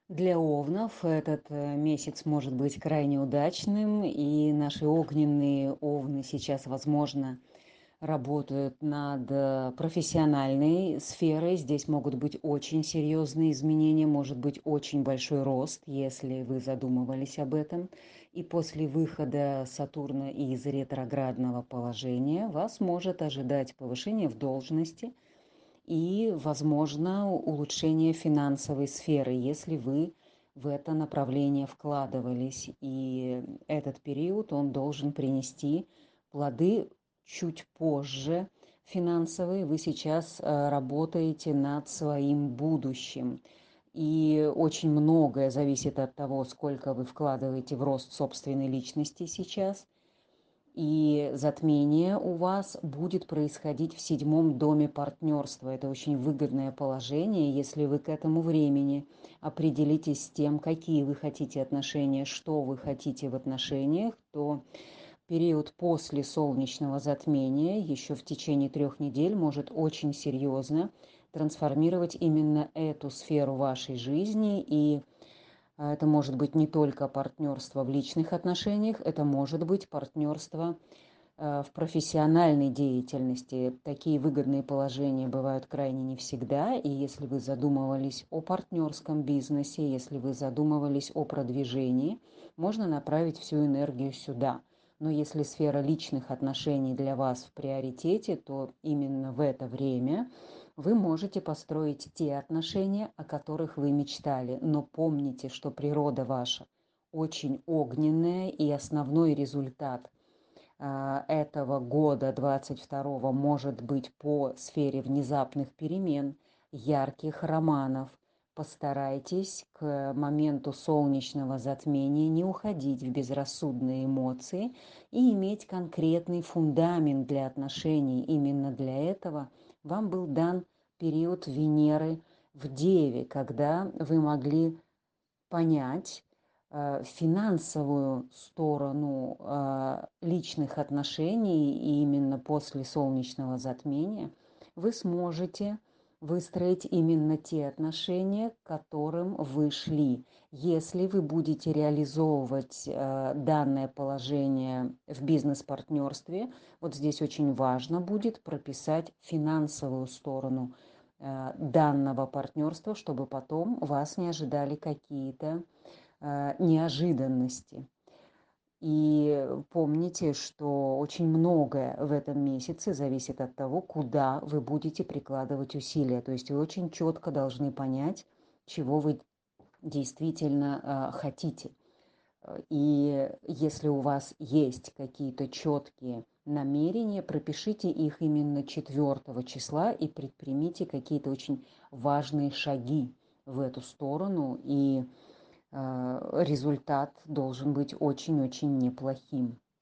Для овнов этот месяц может быть крайне удачным, и наши огненные овны сейчас, возможно, работают над профессиональной сферой. Здесь могут быть очень серьезные изменения, может быть очень большой рост, если вы задумывались об этом. И после выхода Сатурна из ретроградного положения вас может ожидать повышение в должности и, возможно, улучшение финансовой сферы, если вы в это направление вкладывались. И этот период, он должен принести плоды чуть позже финансовые. Вы сейчас работаете над своим будущим. И очень многое зависит от того, сколько вы вкладываете в рост собственной личности сейчас. И затмение у вас будет происходить в седьмом доме партнерства. Это очень выгодное положение, если вы к этому времени определитесь с тем, какие вы хотите отношения, что вы хотите в отношениях, то период после солнечного затмения еще в течение 3 недель может очень серьезно трансформировать именно эту сферу вашей жизни. И это может быть не только партнерство в личных отношениях, это может быть партнерство в профессиональной деятельности. Такие выгодные положения бывают крайне не всегда, и если вы задумывались о партнерском бизнесе, если вы задумывались о продвижении, можно направить всю энергию сюда. Но если сфера личных отношений для вас в приоритете, то именно в это время вы можете построить те отношения, о которых вы мечтали. Но помните, что природа ваша очень огненная, и основной результат этого года 22-го может быть по сфере внезапных перемен, ярких романов. Постарайтесь к моменту солнечного затмения не уходить в безрассудные эмоции и иметь конкретный фундамент для отношений. Именно для этого вам был дан период Венеры в Деве, когда вы могли понять финансовую сторону личных отношений, и именно после солнечного затмения вы сможете выстроить именно те отношения, к которым вы шли. Если вы будете реализовывать данное положение в бизнес-партнерстве, вот здесь очень важно будет прописать финансовую сторону данного партнерства, чтобы потом вас не ожидали какие-то неожиданности. И помните, что очень многое в этом месяце зависит от того, куда вы будете прикладывать усилия. То есть вы очень четко должны понять, чего вы действительно хотите. И если у вас есть какие-то четкие намерения, пропишите их именно 4 числа и предпримите какие-то очень важные шаги в эту сторону, и результат должен быть очень-очень неплохим.